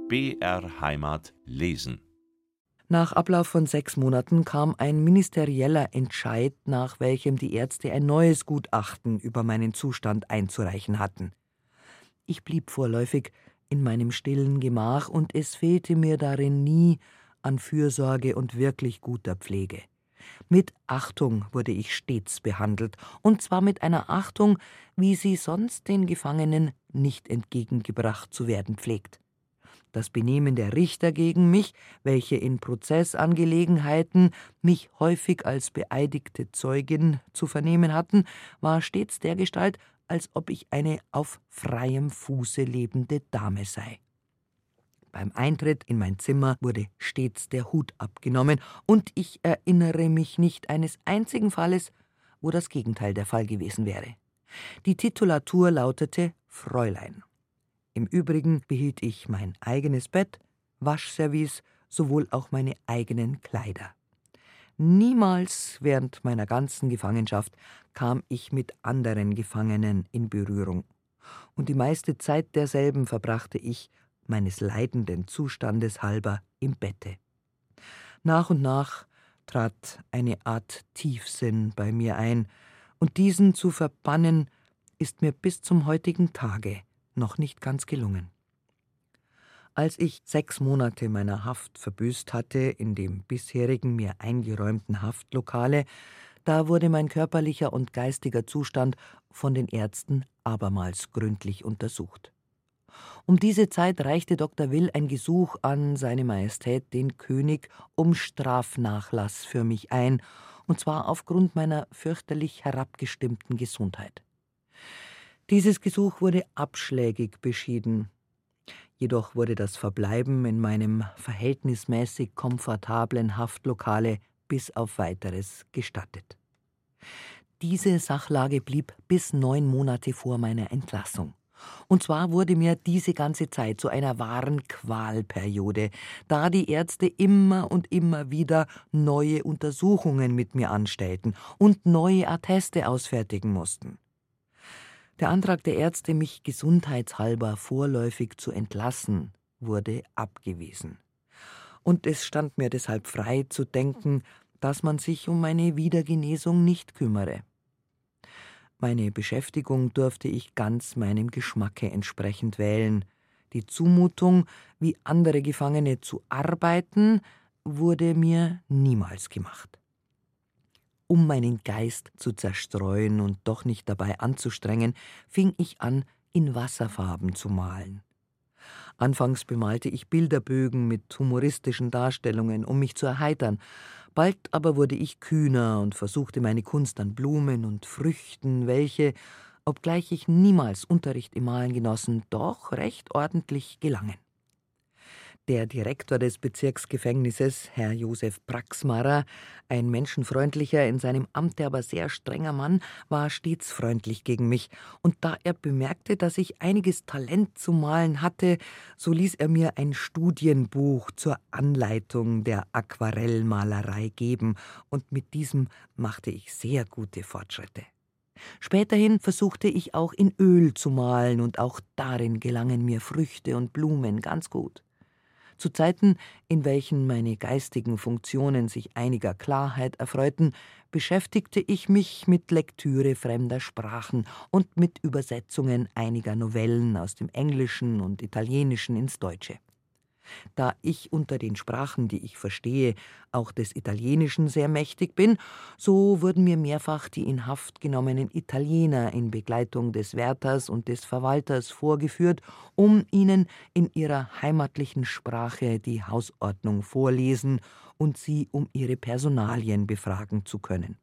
BR Heimat lesen. Nach Ablauf von 6 Monaten kam ein ministerieller Entscheid, nach welchem die Ärzte ein neues Gutachten über meinen Zustand einzureichen hatten. Ich blieb vorläufig in meinem stillen Gemach, und es fehlte mir darin nie an Fürsorge und wirklich guter Pflege. Mit Achtung wurde ich stets behandelt, und zwar mit einer Achtung, wie sie sonst den Gefangenen nicht entgegengebracht zu werden pflegt. Das Benehmen der Richter gegen mich, welche in Prozessangelegenheiten mich häufig als beeidigte Zeugin zu vernehmen hatten, war stets dergestalt, als ob ich eine auf freiem Fuße lebende Dame sei. Beim Eintritt in mein Zimmer wurde stets der Hut abgenommen, und ich erinnere mich nicht eines einzigen Falles, wo das Gegenteil der Fall gewesen wäre. Die Titulatur lautete Fräulein. Im Übrigen behielt ich mein eigenes Bett, Waschservice, sowohl auch meine eigenen Kleider. Niemals während meiner ganzen Gefangenschaft kam ich mit anderen Gefangenen in Berührung, und die meiste Zeit derselben verbrachte ich, meines leidenden Zustandes halber, im Bette. Nach und nach trat eine Art Tiefsinn bei mir ein, und diesen zu verbannen, ist mir bis zum heutigen Tage noch nicht ganz gelungen. Als ich 6 Monate meiner Haft verbüßt hatte in dem bisherigen mir eingeräumten Haftlokale, da wurde mein körperlicher und geistiger Zustand von den Ärzten abermals gründlich untersucht. Um diese Zeit reichte Dr. Will ein Gesuch an seine Majestät, den König, um Strafnachlass für mich ein, und zwar aufgrund meiner fürchterlich herabgestimmten Gesundheit. Dieses Gesuch wurde abschlägig beschieden. Jedoch wurde das Verbleiben in meinem verhältnismäßig komfortablen Haftlokale bis auf Weiteres gestattet. Diese Sachlage blieb bis 9 Monate vor meiner Entlassung. Und zwar wurde mir diese ganze Zeit zu einer wahren Qualperiode, da die Ärzte immer und immer wieder neue Untersuchungen mit mir anstellten und neue Atteste ausfertigen mussten. Der Antrag der Ärzte, mich gesundheitshalber vorläufig zu entlassen, wurde abgewiesen. Und es stand mir deshalb frei zu denken, dass man sich um meine Wiedergenesung nicht kümmere. Meine Beschäftigung durfte ich ganz meinem Geschmacke entsprechend wählen. Die Zumutung, wie andere Gefangene zu arbeiten, wurde mir niemals gemacht. Um meinen Geist zu zerstreuen und doch nicht dabei anzustrengen, fing ich an, in Wasserfarben zu malen. Anfangs bemalte ich Bilderbögen mit humoristischen Darstellungen, um mich zu erheitern. Bald aber wurde ich kühner und versuchte meine Kunst an Blumen und Früchten, welche, obgleich ich niemals Unterricht im Malen genossen, doch recht ordentlich gelangen. Der Direktor des Bezirksgefängnisses, Herr Josef Praxmarer, ein menschenfreundlicher, in seinem Amte aber sehr strenger Mann, war stets freundlich gegen mich, und da er bemerkte, dass ich einiges Talent zu malen hatte, so ließ er mir ein Studienbuch zur Anleitung der Aquarellmalerei geben, und mit diesem machte ich sehr gute Fortschritte. Späterhin versuchte ich auch in Öl zu malen, und auch darin gelangen mir Früchte und Blumen ganz gut. Zu Zeiten, in welchen meine geistigen Funktionen sich einiger Klarheit erfreuten, beschäftigte ich mich mit Lektüre fremder Sprachen und mit Übersetzungen einiger Novellen aus dem Englischen und Italienischen ins Deutsche. Da ich unter den Sprachen, die ich verstehe, auch des Italienischen sehr mächtig bin, so wurden mir mehrfach die in Haft genommenen Italiener in Begleitung des Wärters und des Verwalters vorgeführt, um ihnen in ihrer heimatlichen Sprache die Hausordnung vorlesen und sie um ihre Personalien befragen zu können.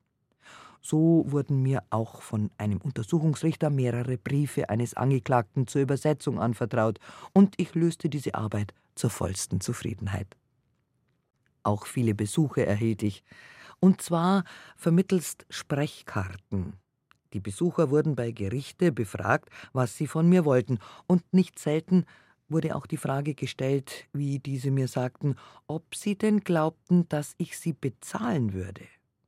So wurden mir auch von einem Untersuchungsrichter mehrere Briefe eines Angeklagten zur Übersetzung anvertraut, und ich löste diese Arbeit zur vollsten Zufriedenheit. Auch viele Besuche erhielt ich, und zwar vermittelst Sprechkarten. Die Besucher wurden bei Gerichte befragt, was sie von mir wollten, und nicht selten wurde auch die Frage gestellt, wie diese mir sagten, ob sie denn glaubten, dass ich sie bezahlen würde.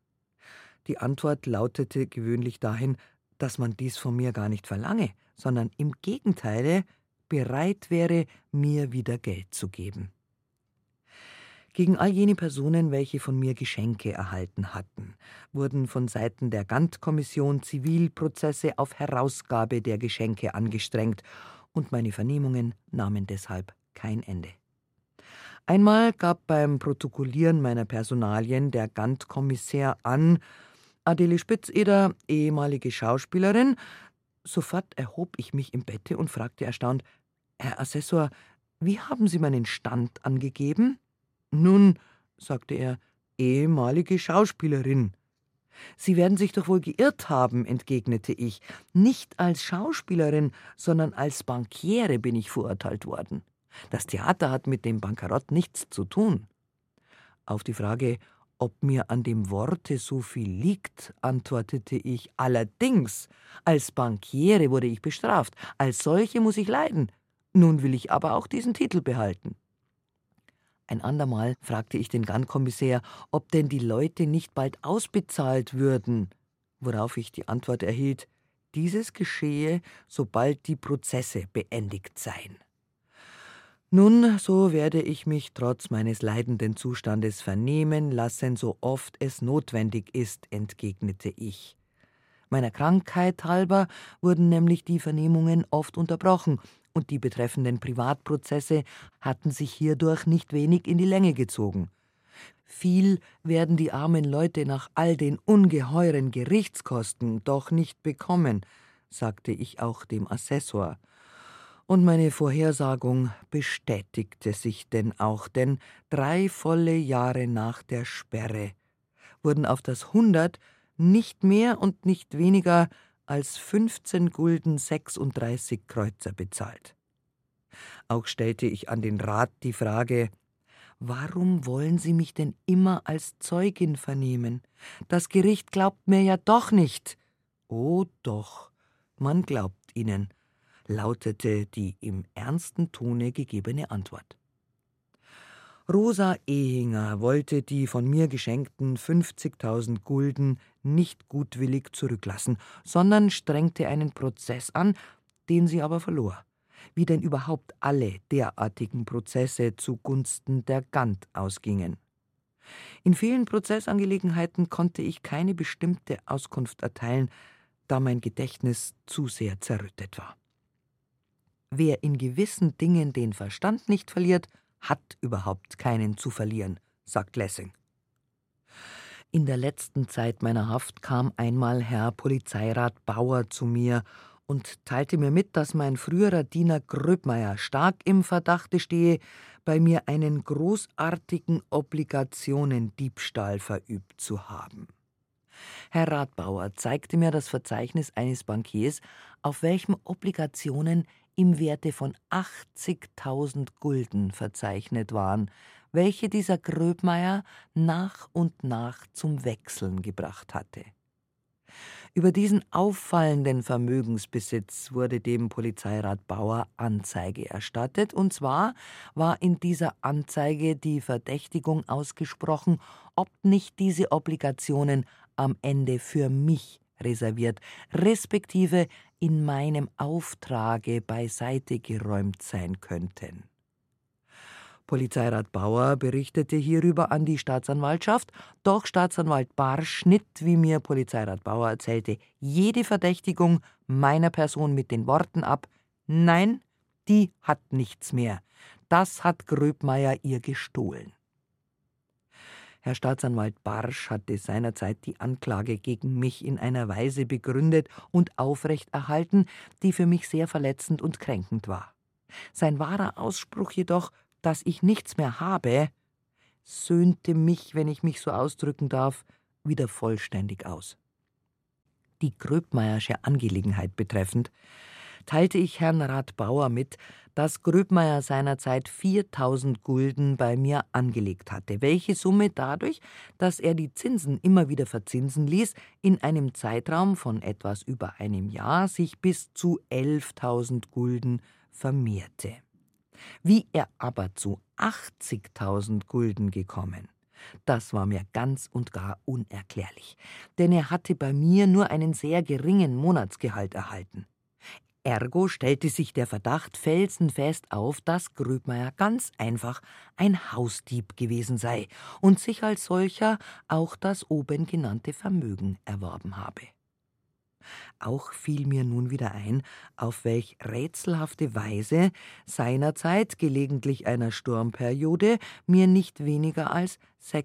Die Antwort lautete gewöhnlich dahin, dass man dies von mir gar nicht verlange, sondern im Gegenteile, bereit wäre, mir wieder Geld zu geben. Gegen all jene Personen, welche von mir Geschenke erhalten hatten, wurden von Seiten der Gantt-Kommission Zivilprozesse auf Herausgabe der Geschenke angestrengt, und meine Vernehmungen nahmen deshalb kein Ende. Einmal gab beim Protokollieren meiner Personalien der Gantt-Kommissär an, Adele Spitzeder, ehemalige Schauspielerin. Sofort erhob ich mich im Bette und fragte erstaunt: »Herr Assessor, wie haben Sie meinen Stand angegeben?« »Nun«, sagte er, »ehemalige Schauspielerin.« »Sie werden sich doch wohl geirrt haben«, entgegnete ich. »Nicht als Schauspielerin, sondern als Bankiere bin ich verurteilt worden. Das Theater hat mit dem Bankerott nichts zu tun.« Auf die Frage, ob mir an dem Worte so viel liegt, antwortete ich: »Allerdings, als Bankiere wurde ich bestraft, als solche muss ich leiden. Nun will ich aber auch diesen Titel behalten.« Ein andermal fragte ich den Gantt-Kommissär, ob denn die Leute nicht bald ausbezahlt würden, worauf ich die Antwort erhielt: dieses geschehe, sobald die Prozesse beendigt seien. Nun, so werde ich mich trotz meines leidenden Zustandes vernehmen lassen, so oft es notwendig ist, entgegnete ich. Meiner Krankheit halber wurden nämlich die Vernehmungen oft unterbrochen, und die betreffenden Privatprozesse hatten sich hierdurch nicht wenig in die Länge gezogen. Viel werden die armen Leute nach all den ungeheuren Gerichtskosten doch nicht bekommen, sagte ich auch dem Assessor. Und meine Vorhersagung bestätigte sich denn auch, denn 3 volle Jahre nach der Sperre wurden auf das 100 nicht mehr und nicht weniger als 15 Gulden 36 Kreuzer bezahlt. Auch stellte ich an den Rat die Frage: Warum wollen Sie mich denn immer als Zeugin vernehmen? Das Gericht glaubt mir ja doch nicht. Oh doch, man glaubt Ihnen, lautete die im ernsten Tone gegebene Antwort. Rosa Ehinger wollte die von mir geschenkten 50.000 Gulden nicht gutwillig zurücklassen, sondern strengte einen Prozess an, den sie aber verlor, wie denn überhaupt alle derartigen Prozesse zugunsten der Gantt ausgingen. In vielen Prozessangelegenheiten konnte ich keine bestimmte Auskunft erteilen, da mein Gedächtnis zu sehr zerrüttet war. Wer in gewissen Dingen den Verstand nicht verliert, hat überhaupt keinen zu verlieren, sagt Lessing. In der letzten Zeit meiner Haft kam einmal Herr Polizeirat Bauer zu mir und teilte mir mit, dass mein früherer Diener Gröbmeier stark im Verdachte stehe, bei mir einen großartigen Obligationendiebstahl verübt zu haben. Herr Radbauer zeigte mir das Verzeichnis eines Bankiers, auf welchem Obligationen im Werte von 80.000 Gulden verzeichnet waren, welche dieser Gröbmeier nach und nach zum Wechseln gebracht hatte. Über diesen auffallenden Vermögensbesitz wurde dem Polizeirat Bauer Anzeige erstattet, und zwar war in dieser Anzeige die Verdächtigung ausgesprochen, ob nicht diese Obligationen am Ende für mich reserviert, respektive in meinem Auftrage beiseite geräumt sein könnten. Polizeirat Bauer berichtete hierüber an die Staatsanwaltschaft, doch Staatsanwalt Barsch schnitt, wie mir Polizeirat Bauer erzählte, jede Verdächtigung meiner Person mit den Worten ab: Nein, die hat nichts mehr. Das hat Gröbmeier ihr gestohlen. Herr Staatsanwalt Barsch hatte seinerzeit die Anklage gegen mich in einer Weise begründet und aufrechterhalten, die für mich sehr verletzend und kränkend war. Sein wahrer Ausspruch jedoch, dass ich nichts mehr habe, söhnte mich, wenn ich mich so ausdrücken darf, wieder vollständig aus. Die Gröbmeiersche Angelegenheit betreffend, teilte ich Herrn Rat Bauer mit, dass Gröbmeier seinerzeit 4.000 Gulden bei mir angelegt hatte, welche Summe dadurch, dass er die Zinsen immer wieder verzinsen ließ, in einem Zeitraum von etwas über einem Jahr sich bis zu 11.000 Gulden vermehrte. Wie er aber zu 80.000 Gulden gekommen, das war mir ganz und gar unerklärlich, denn er hatte bei mir nur einen sehr geringen Monatsgehalt erhalten. Ergo stellte sich der Verdacht felsenfest auf, dass Gröbmeier ganz einfach ein Hausdieb gewesen sei und sich als solcher auch das oben genannte Vermögen erworben habe. Auch fiel mir nun wieder ein, auf welch rätselhafte Weise seinerzeit, gelegentlich einer Sturmperiode, mir nicht weniger als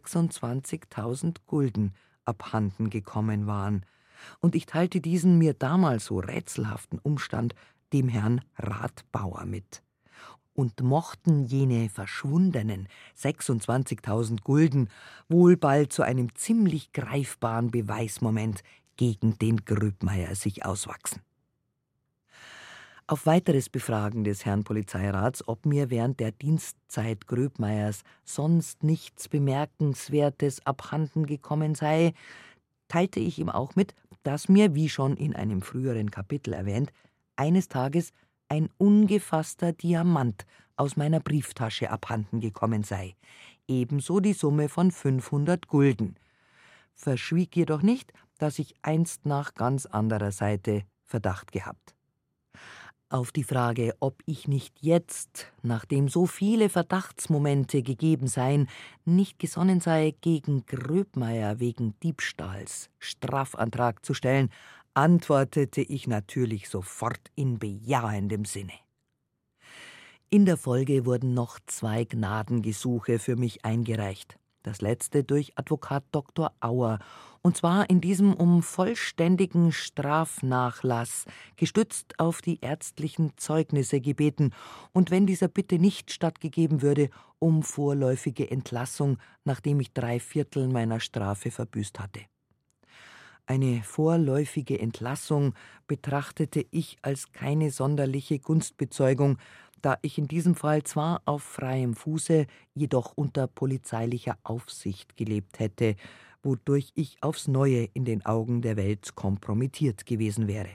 26.000 Gulden abhanden gekommen waren, und ich teilte diesen mir damals so rätselhaften Umstand dem Herrn Ratbauer mit. Und mochten jene verschwundenen 26.000 Gulden wohl bald zu einem ziemlich greifbaren Beweismoment gegen den Gröbmeier sich auswachsen. Auf weiteres Befragen des Herrn Polizeirats, ob mir während der Dienstzeit Gröbmeiers sonst nichts Bemerkenswertes abhanden gekommen sei, teilte ich ihm auch mit, dass mir, wie schon in einem früheren Kapitel erwähnt, eines Tages ein ungefasster Diamant aus meiner Brieftasche abhanden gekommen sei, ebenso die Summe von 500 Gulden, verschwieg jedoch nicht, dass ich einst nach ganz anderer Seite Verdacht gehabt. Auf die Frage, ob ich nicht jetzt, nachdem so viele Verdachtsmomente gegeben seien, nicht gesonnen sei, gegen Gröbmeier wegen Diebstahls Strafantrag zu stellen, antwortete ich natürlich sofort in bejahendem Sinne. In der Folge wurden noch 2 Gnadengesuche für mich eingereicht, das letzte durch Advokat Dr. Auer, und zwar in diesem um vollständigen Strafnachlass, gestützt auf die ärztlichen Zeugnisse gebeten, und wenn dieser Bitte nicht stattgegeben würde, um vorläufige Entlassung, nachdem ich 3/4 meiner Strafe verbüßt hatte. Eine vorläufige Entlassung betrachtete ich als keine sonderliche Gunstbezeugung, da ich in diesem Fall zwar auf freiem Fuße, jedoch unter polizeilicher Aufsicht gelebt hätte, wodurch ich aufs Neue in den Augen der Welt kompromittiert gewesen wäre.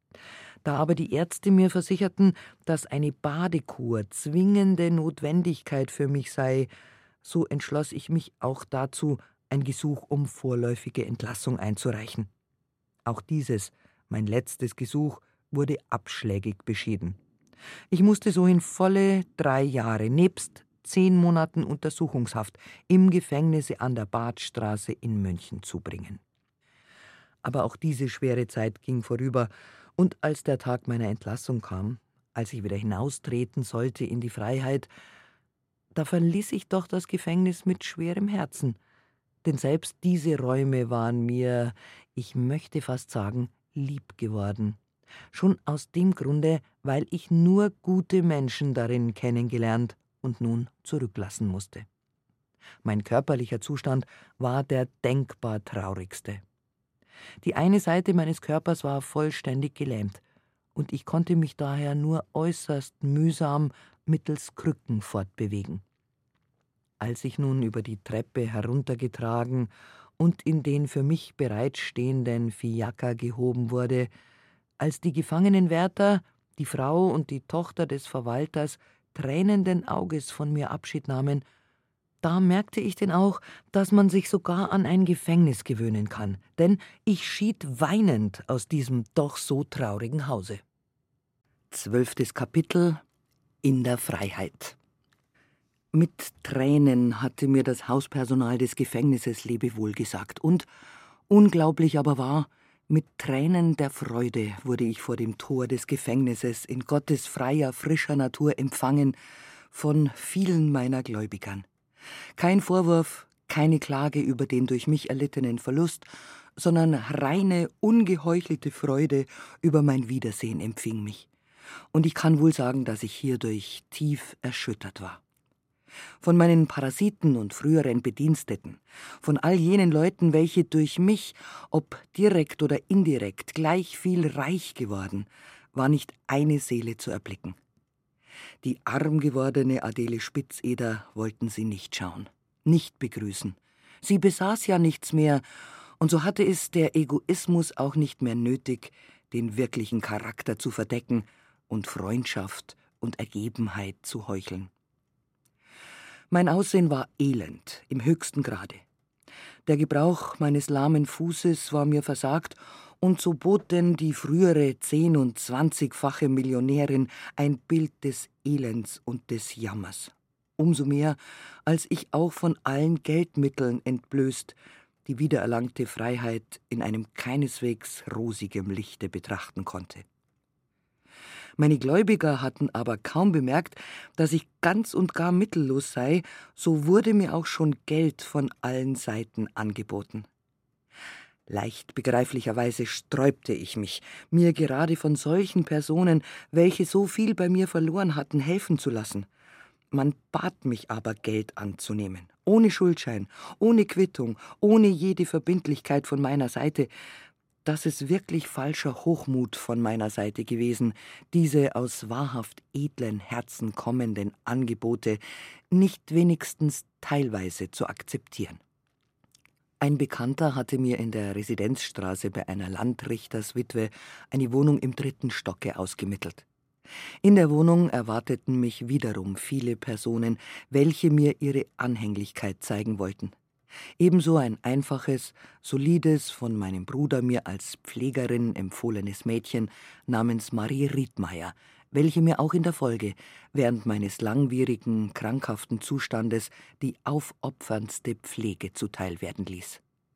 Da aber die Ärzte mir versicherten, dass eine Badekur zwingende Notwendigkeit für mich sei, so entschloss ich mich auch dazu, ein Gesuch um vorläufige Entlassung einzureichen. Auch dieses, mein letztes Gesuch, wurde abschlägig beschieden. Ich musste so in volle 3 Jahre nebst 10 Monaten Untersuchungshaft im Gefängnisse an der Badstraße in München zubringen. Aber auch diese schwere Zeit ging vorüber, und als der Tag meiner Entlassung kam, als ich wieder hinaustreten sollte in die Freiheit, da verließ ich doch das Gefängnis mit schwerem Herzen, denn selbst diese Räume waren mir, ich möchte fast sagen, lieb geworden. Schon aus dem Grunde, weil ich nur gute Menschen darin kennengelernt und nun zurücklassen musste. Mein körperlicher Zustand war der denkbar traurigste. Die eine Seite meines Körpers war vollständig gelähmt, und ich konnte mich daher nur äußerst mühsam mittels Krücken fortbewegen. Als ich nun über die Treppe heruntergetragen und in den für mich bereitstehenden Fiaker gehoben wurde, als die Gefangenenwärter, die Frau und die Tochter des Verwalters tränenden Auges von mir Abschied nahmen, da merkte ich denn auch, dass man sich sogar an ein Gefängnis gewöhnen kann, denn ich schied weinend aus diesem doch so traurigen Hause. 12. Kapitel: In der Freiheit. Mit Tränen hatte mir das Hauspersonal des Gefängnisses Lebewohl gesagt, und, unglaublich aber wahr, mit Tränen der Freude wurde ich vor dem Tor des Gefängnisses in Gottes freier, frischer Natur empfangen von vielen meiner Gläubigern. Kein Vorwurf, keine Klage über den durch mich erlittenen Verlust, sondern reine, ungeheuchelte Freude über mein Wiedersehen empfing mich. Und ich kann wohl sagen, dass ich hierdurch tief erschüttert war. Von meinen Parasiten und früheren Bediensteten, von all jenen Leuten, welche durch mich, ob direkt oder indirekt, gleich viel reich geworden, war nicht eine Seele zu erblicken. Die arm gewordene Adele Spitzeder wollten sie nicht schauen, nicht begrüßen. Sie besaß ja nichts mehr, und so hatte es der Egoismus auch nicht mehr nötig, den wirklichen Charakter zu verdecken und Freundschaft und Ergebenheit zu heucheln. Mein Aussehen war elend, im höchsten Grade. Der Gebrauch meines lahmen Fußes war mir versagt, und so bot denn die frühere 10- und 20-fache Millionärin ein Bild des Elends und des Jammers. Umso mehr, als ich auch von allen Geldmitteln entblößt die wiedererlangte Freiheit in einem keineswegs rosigem Lichte betrachten konnte. Meine Gläubiger hatten aber kaum bemerkt, dass ich ganz und gar mittellos sei, so wurde mir auch schon Geld von allen Seiten angeboten. Leicht begreiflicherweise sträubte ich mich, mir gerade von solchen Personen, welche so viel bei mir verloren hatten, helfen zu lassen. Man bat mich aber, Geld anzunehmen, ohne Schuldschein, ohne Quittung, ohne jede Verbindlichkeit von meiner Seite. Das ist wirklich falscher Hochmut von meiner Seite gewesen, diese aus wahrhaft edlen Herzen kommenden Angebote nicht wenigstens teilweise zu akzeptieren. Ein Bekannter hatte mir in der Residenzstraße bei einer Landrichterswitwe eine Wohnung im 3. Stocke ausgemittelt. In der Wohnung erwarteten mich wiederum viele Personen, welche mir ihre Anhänglichkeit zeigen wollten. Ebenso ein einfaches, solides, von meinem Bruder mir als Pflegerin empfohlenes Mädchen namens Marie Riedmeier, welche mir auch in der Folge, während meines langwierigen, krankhaften Zustandes, die aufopferndste Pflege zuteil werden ließ.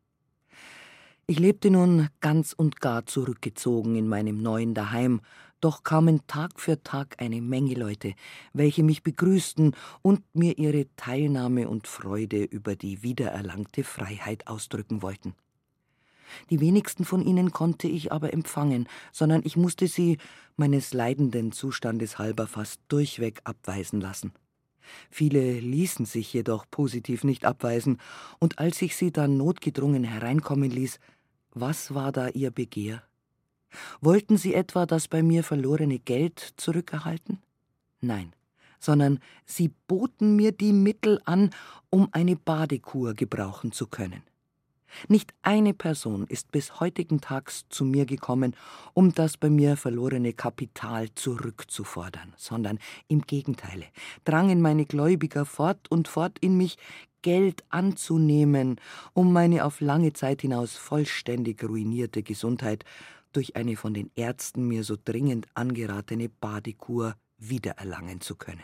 Ich lebte nun ganz und gar zurückgezogen in meinem neuen Daheim, doch kamen Tag für Tag eine Menge Leute, welche mich begrüßten und mir ihre Teilnahme und Freude über die wiedererlangte Freiheit ausdrücken wollten. Die wenigsten von ihnen konnte ich aber empfangen, sondern ich musste sie, meines leidenden Zustandes halber, fast durchweg abweisen lassen. Viele ließen sich jedoch positiv nicht abweisen, und als ich sie dann notgedrungen hereinkommen ließ, was war da ihr Begehr? Wollten sie etwa das bei mir verlorene Geld zurückerhalten? Nein, sondern sie boten mir die Mittel an, um eine Badekur gebrauchen zu können. Nicht eine Person ist bis heutigen Tags zu mir gekommen, um das bei mir verlorene Kapital zurückzufordern, sondern im Gegenteile drangen meine Gläubiger fort und fort in mich, Geld anzunehmen, um meine auf lange Zeit hinaus vollständig ruinierte Gesundheit durch eine von den Ärzten mir so dringend angeratene Badekur wiedererlangen zu können.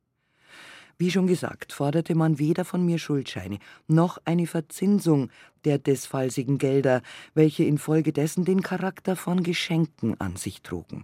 Wie schon gesagt, forderte man weder von mir Schuldscheine noch eine Verzinsung der desfallsigen Gelder, welche infolgedessen den Charakter von Geschenken an sich trugen.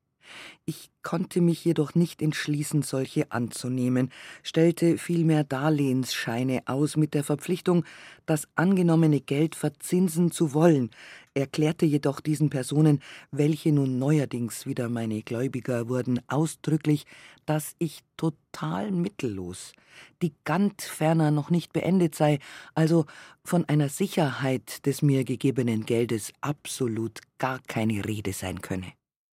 Ich konnte mich jedoch nicht entschließen, solche anzunehmen, stellte vielmehr Darlehensscheine aus mit der Verpflichtung, das angenommene Geld verzinsen zu wollen, erklärte jedoch diesen Personen, welche nun neuerdings wieder meine Gläubiger wurden, ausdrücklich, dass ich total mittellos, die Gant ferner noch nicht beendet sei, also von einer Sicherheit des mir gegebenen Geldes absolut gar keine Rede sein könne.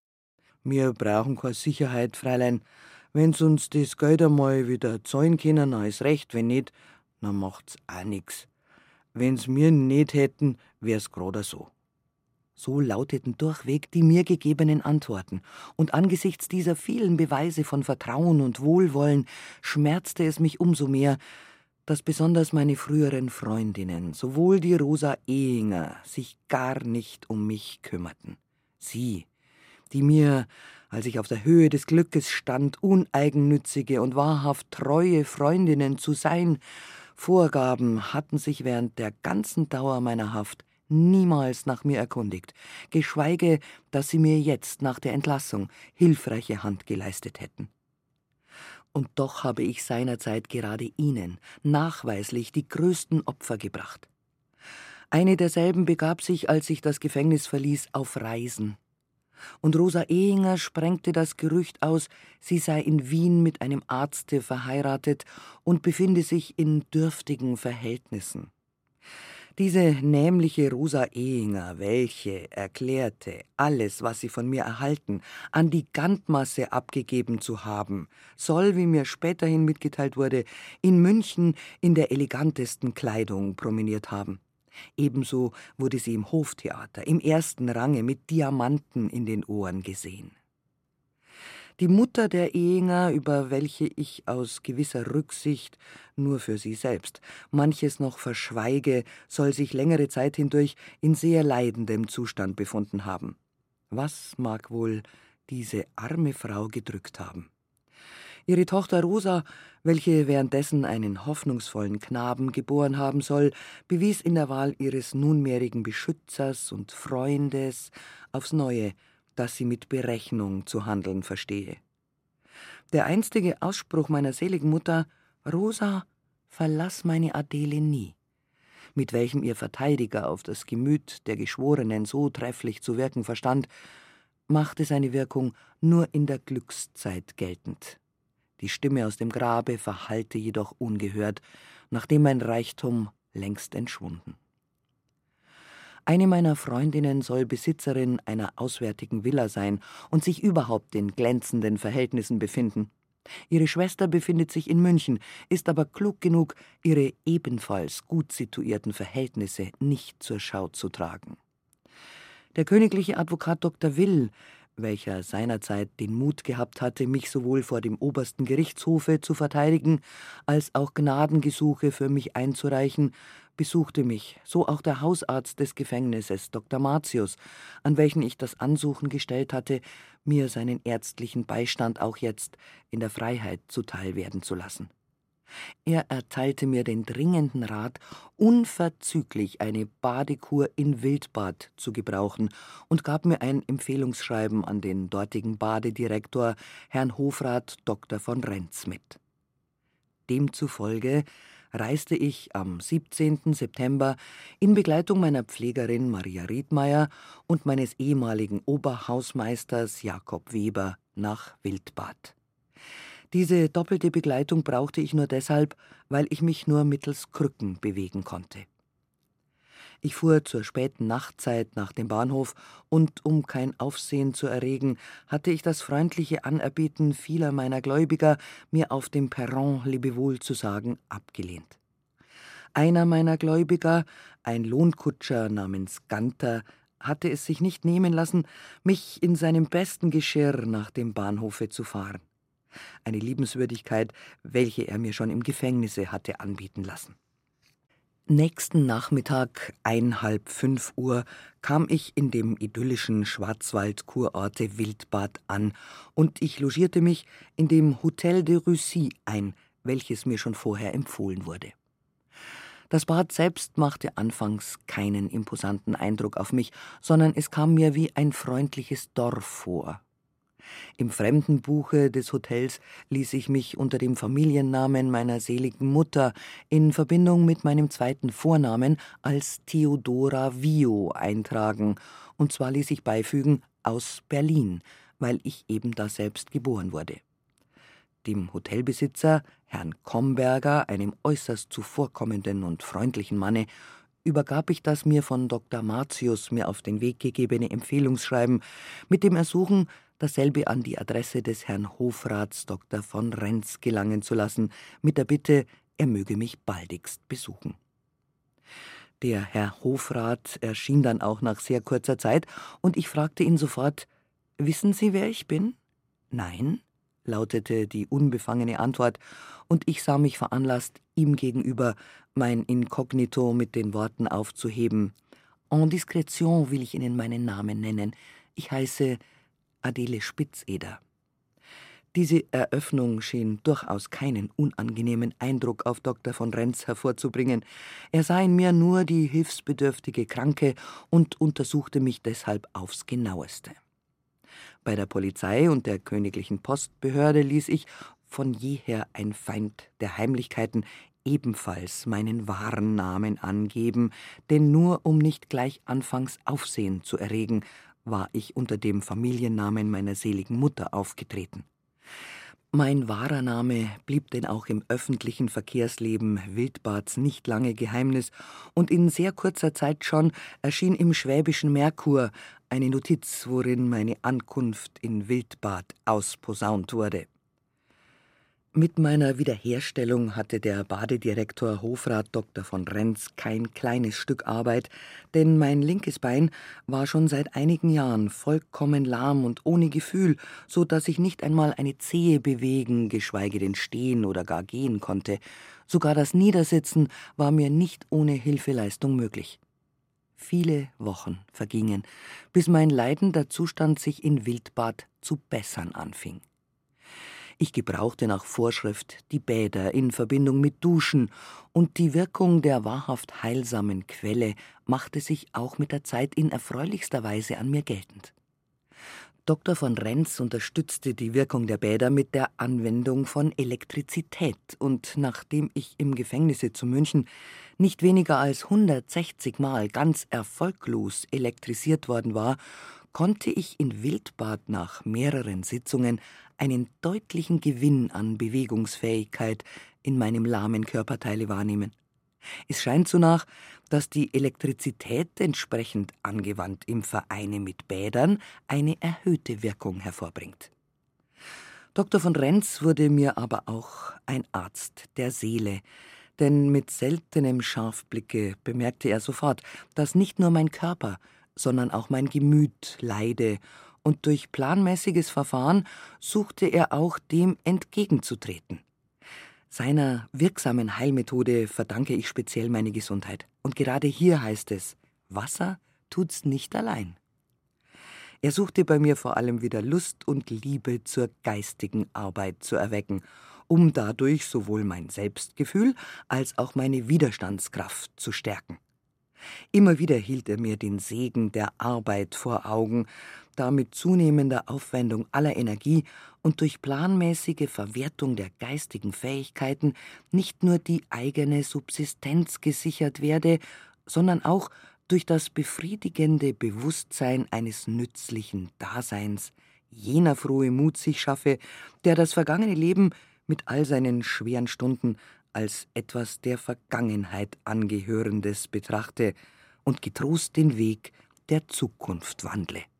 Wir brauchen keine Sicherheit, Fräulein. Wenn's uns das Geld einmal wieder zahlen können, dann ist recht, wenn nicht, dann macht's auch nix. Wenn's mir nicht hätten, wär's gerade so. So lauteten durchweg die mir gegebenen Antworten, und angesichts dieser vielen Beweise von Vertrauen und Wohlwollen schmerzte es mich umso mehr, dass besonders meine früheren Freundinnen, sowohl die Rosa Ehinger, sich gar nicht um mich kümmerten. Sie, die mir, als ich auf der Höhe des Glückes stand, uneigennützige und wahrhaft treue Freundinnen zu sein, vorgaben, hatten sich während der ganzen Dauer meiner Haft niemals nach mir erkundigt, geschweige, dass sie mir jetzt nach der Entlassung hilfreiche Hand geleistet hätten. Und doch habe ich seinerzeit gerade ihnen nachweislich die größten Opfer gebracht. Eine derselben begab sich, als ich das Gefängnis verließ, auf Reisen. Und Rosa Ehinger sprengte das Gerücht aus, sie sei in Wien mit einem Arzte verheiratet und befinde sich in dürftigen Verhältnissen. Diese nämliche Rosa Ehinger, welche erklärte, alles, was sie von mir erhalten, an die Gantmasse abgegeben zu haben, soll, wie mir späterhin mitgeteilt wurde, in München in der elegantesten Kleidung promeniert haben. Ebenso wurde sie im Hoftheater im ersten Range mit Diamanten in den Ohren gesehen. Die Mutter der Ehinger, über welche ich aus gewisser Rücksicht nur für sie selbst manches noch verschweige, soll sich längere Zeit hindurch in sehr leidendem Zustand befunden haben. Was mag wohl diese arme Frau gedrückt haben? Ihre Tochter Rosa, welche währenddessen einen hoffnungsvollen Knaben geboren haben soll, bewies in der Wahl ihres nunmehrigen Beschützers und Freundes aufs Neue, dass sie mit Berechnung zu handeln verstehe. Der einstige Ausspruch meiner seligen Mutter, »Rosa, verlass meine Adele nie«, mit welchem ihr Verteidiger auf das Gemüt der Geschworenen so trefflich zu wirken verstand, machte seine Wirkung nur in der Glückszeit geltend. Die Stimme aus dem Grabe verhallte jedoch ungehört, nachdem mein Reichtum längst entschwunden. Eine meiner Freundinnen soll Besitzerin einer auswärtigen Villa sein und sich überhaupt in glänzenden Verhältnissen befinden. Ihre Schwester befindet sich in München, ist aber klug genug, ihre ebenfalls gut situierten Verhältnisse nicht zur Schau zu tragen. Der königliche Advokat Dr. Will, welcher seinerzeit den Mut gehabt hatte, mich sowohl vor dem obersten Gerichtshofe zu verteidigen, als auch Gnadengesuche für mich einzureichen, besuchte mich, so auch der Hausarzt des Gefängnisses, Dr. Martius, an welchen ich das Ansuchen gestellt hatte, mir seinen ärztlichen Beistand auch jetzt in der Freiheit zuteil werden zu lassen. Er erteilte mir den dringenden Rat, unverzüglich eine Badekur in Wildbad zu gebrauchen und gab mir ein Empfehlungsschreiben an den dortigen Badedirektor, Herrn Hofrat Dr. von Renz, mit. Demzufolge reiste ich am 17. September in Begleitung meiner Pflegerin Maria Riedmeier und meines ehemaligen Oberhausmeisters Jakob Weber nach Wildbad. Diese doppelte Begleitung brauchte ich nur deshalb, weil ich mich nur mittels Krücken bewegen konnte. Ich fuhr zur späten Nachtzeit nach dem Bahnhof und, um kein Aufsehen zu erregen, hatte ich das freundliche Anerbieten vieler meiner Gläubiger, mir auf dem Perron Lebewohl zu sagen, abgelehnt. Einer meiner Gläubiger, ein Lohnkutscher namens Ganter, hatte es sich nicht nehmen lassen, mich in seinem besten Geschirr nach dem Bahnhofe zu fahren. Eine Liebenswürdigkeit, welche er mir schon im Gefängnisse hatte anbieten lassen. Nächsten Nachmittag, 4:30 Uhr, kam ich in dem idyllischen Schwarzwald-Kurorte Wildbad an und ich logierte mich in dem Hotel de Russie ein, welches mir schon vorher empfohlen wurde. Das Bad selbst machte anfangs keinen imposanten Eindruck auf mich, sondern es kam mir wie ein freundliches Dorf vor. Im Fremdenbuche des Hotels ließ ich mich unter dem Familiennamen meiner seligen Mutter in Verbindung mit meinem zweiten Vornamen als Theodora Vio eintragen, und zwar ließ ich beifügen aus Berlin, weil ich eben daselbst geboren wurde. Dem Hotelbesitzer, Herrn Komberger, einem äußerst zuvorkommenden und freundlichen Manne, übergab ich das mir von Dr. Martius mir auf den Weg gegebene Empfehlungsschreiben mit dem Ersuchen, dasselbe an die Adresse des Herrn Hofrats Dr. von Renz gelangen zu lassen, mit der Bitte, er möge mich baldigst besuchen. Der Herr Hofrat erschien dann auch nach sehr kurzer Zeit, und ich fragte ihn sofort, »Wissen Sie, wer ich bin?« »Nein«, lautete die unbefangene Antwort, und ich sah mich veranlasst, ihm gegenüber mein Inkognito mit den Worten aufzuheben. »En discrétion will ich Ihnen meinen Namen nennen. Ich heiße Adele Spitzeder.« Diese Eröffnung schien durchaus keinen unangenehmen Eindruck auf Dr. von Renz hervorzubringen. Er sah in mir nur die hilfsbedürftige Kranke und untersuchte mich deshalb aufs Genaueste. Bei der Polizei und der königlichen Postbehörde ließ ich, von jeher ein Feind der Heimlichkeiten, ebenfalls meinen wahren Namen angeben, denn nur um nicht gleich anfangs Aufsehen zu erregen, war ich unter dem Familiennamen meiner seligen Mutter aufgetreten. Mein wahrer Name blieb denn auch im öffentlichen Verkehrsleben Wildbads nicht lange Geheimnis, und in sehr kurzer Zeit schon erschien im Schwäbischen Merkur eine Notiz, worin meine Ankunft in Wildbad ausposaunt wurde. Mit meiner Wiederherstellung hatte der Badedirektor Hofrat Dr. von Renz kein kleines Stück Arbeit, denn mein linkes Bein war schon seit einigen Jahren vollkommen lahm und ohne Gefühl, so dass ich nicht einmal eine Zehe bewegen, geschweige denn stehen oder gar gehen konnte. Sogar das Niedersitzen war mir nicht ohne Hilfeleistung möglich. Viele Wochen vergingen, bis mein leidender Zustand sich in Wildbad zu bessern anfing. Ich gebrauchte nach Vorschrift die Bäder in Verbindung mit Duschen, und die Wirkung der wahrhaft heilsamen Quelle machte sich auch mit der Zeit in erfreulichster Weise an mir geltend. Dr. von Renz unterstützte die Wirkung der Bäder mit der Anwendung von Elektrizität, und nachdem ich im Gefängnisse zu München nicht weniger als 160 Mal ganz erfolglos elektrisiert worden war, konnte ich in Wildbad nach mehreren Sitzungen einen deutlichen Gewinn an Bewegungsfähigkeit in meinem lahmen Körperteile wahrnehmen. Es scheint so nach, dass die Elektrizität entsprechend angewandt im Vereine mit Bädern eine erhöhte Wirkung hervorbringt. Dr. von Renz wurde mir aber auch ein Arzt der Seele, denn mit seltenem Scharfblicke bemerkte er sofort, dass nicht nur mein Körper, sondern auch mein Gemüt leide, und durch planmäßiges Verfahren suchte er auch dem entgegenzutreten. Seiner wirksamen Heilmethode verdanke ich speziell meine Gesundheit. Und gerade hier heißt es: Wasser tut's nicht allein. Er suchte bei mir vor allem wieder Lust und Liebe zur geistigen Arbeit zu erwecken, um dadurch sowohl mein Selbstgefühl als auch meine Widerstandskraft zu stärken. Immer wieder hielt er mir den Segen der Arbeit vor Augen, da mit zunehmender Aufwendung aller Energie und durch planmäßige Verwertung der geistigen Fähigkeiten nicht nur die eigene Subsistenz gesichert werde, sondern auch durch das befriedigende Bewusstsein eines nützlichen Daseins jener frohe Mut sich schaffe, der das vergangene Leben mit all seinen schweren Stunden als etwas der Vergangenheit Angehörendes betrachte und getrost den Weg der Zukunft wandle.